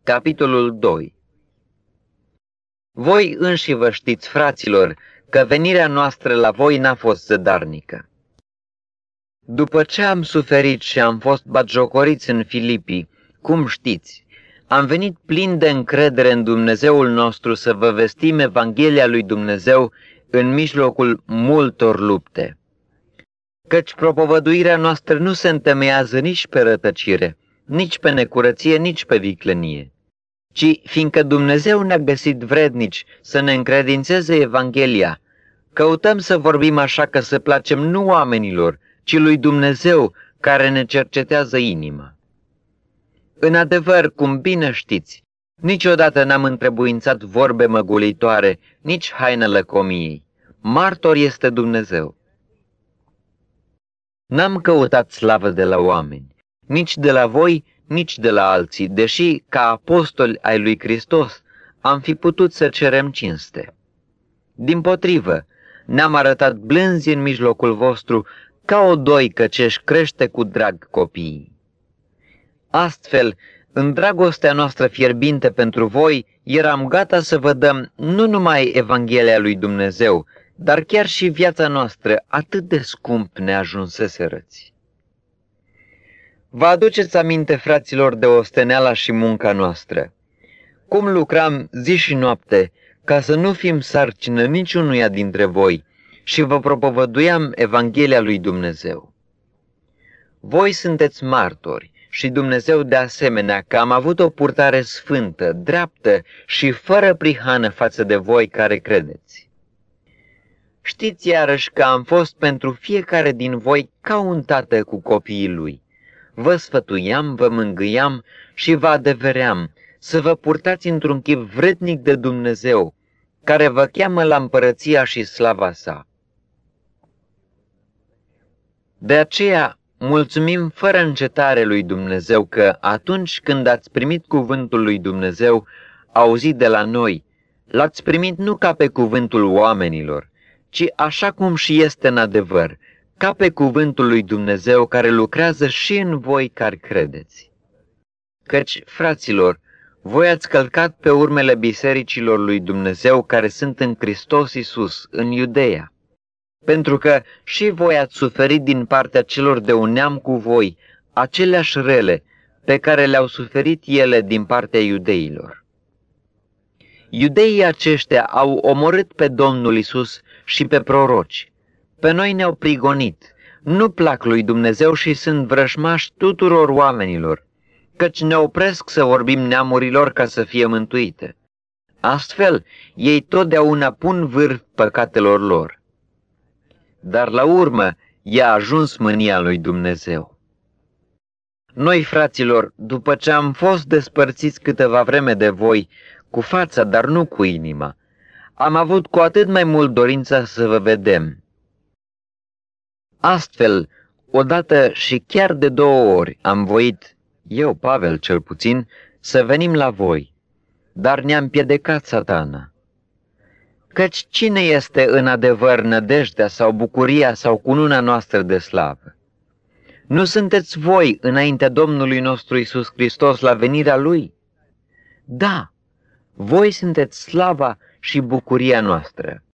Capitolul 2. Voi înși vă știți, fraților, că venirea noastră la voi n-a fost zădarnică. După ce am suferit și am fost batjocoriți în Filipii, cum știți, am venit plin de încredere în Dumnezeul nostru să vă vestim Evanghelia lui Dumnezeu în mijlocul multor lupte. Căci propovăduirea noastră nu se întemeiază nici pe rătăcire, nici pe necurăție, nici pe viclenie, ci fiindcă Dumnezeu ne-a găsit vrednici să ne încredințeze Evanghelia, căutăm să vorbim așa că să placem nu oamenilor, ci lui Dumnezeu care ne cercetează inima. În adevăr, cum bine știți, niciodată n-am întrebuințat vorbe măgulitoare, nici haină lăcomiei. Martor este Dumnezeu. N-am căutat slavă de la oameni, nici de la voi, nici de la alții, deși, ca apostoli ai lui Hristos, am fi putut să cerem cinste. Dimpotrivă, ne-am arătat blânzi în mijlocul vostru, ca o doică ce-și crește cu drag copiii. Astfel, în dragostea noastră fierbinte pentru voi, eram gata să vă dăm nu numai Evanghelia lui Dumnezeu, dar chiar și viața noastră, atât de scump ne ajunseserăți. Vă aduceți aminte, fraților, de osteneala și munca noastră. Cum lucram zi și noapte, ca să nu fim sarcină niciunuia dintre voi, și vă propovăduiam Evanghelia lui Dumnezeu. Voi sunteți martori și Dumnezeu de asemenea că am avut o purtare sfântă, dreaptă și fără prihană față de voi care credeți. Știți iarăși că am fost pentru fiecare din voi ca un tată cu copiii lui. Vă sfătuiam, vă mângâiam și vă adeveream să vă purtați într-un chip vrednic de Dumnezeu, care vă cheamă la împărăția și slava sa. De aceea, mulțumim fără încetare lui Dumnezeu că atunci când ați primit cuvântul lui Dumnezeu auzit de la noi, l-ați primit nu ca pe cuvântul oamenilor, ci așa cum și este în adevăr, ca pe cuvântul lui Dumnezeu care lucrează și în voi care credeți. Căci, fraților, voi ați călcat pe urmele bisericilor lui Dumnezeu care sunt în Hristos Iisus, în Iudeea, pentru că și voi ați suferit din partea celor de un neam cu voi aceleași rele pe care le-au suferit ele din partea iudeilor. Iudeii aceștia au omorât pe Domnul Iisus și pe proroci. Pe noi ne-au prigonit, nu plac lui Dumnezeu și sunt vrăjmași tuturor oamenilor, căci ne opresc să vorbim neamurilor ca să fie mântuite. Astfel, ei totdeauna pun vârf păcatelor lor. Dar la urmă i-a ajuns mânia lui Dumnezeu. Noi, fraților, după ce am fost despărțiți câteva vreme de voi, cu fața, dar nu cu inima, am avut cu atât mai mult dorința să vă vedem. Astfel, odată și chiar de 2 ori am voit, eu, Pavel cel puțin, să venim la voi, dar ne-a împiedicat Satana. Căci cine este în adevăr nădejdea sau bucuria sau cununa noastră de slavă? Nu sunteți voi înaintea Domnului nostru Iisus Hristos la venirea Lui? Da, voi sunteți slava și bucuria noastră.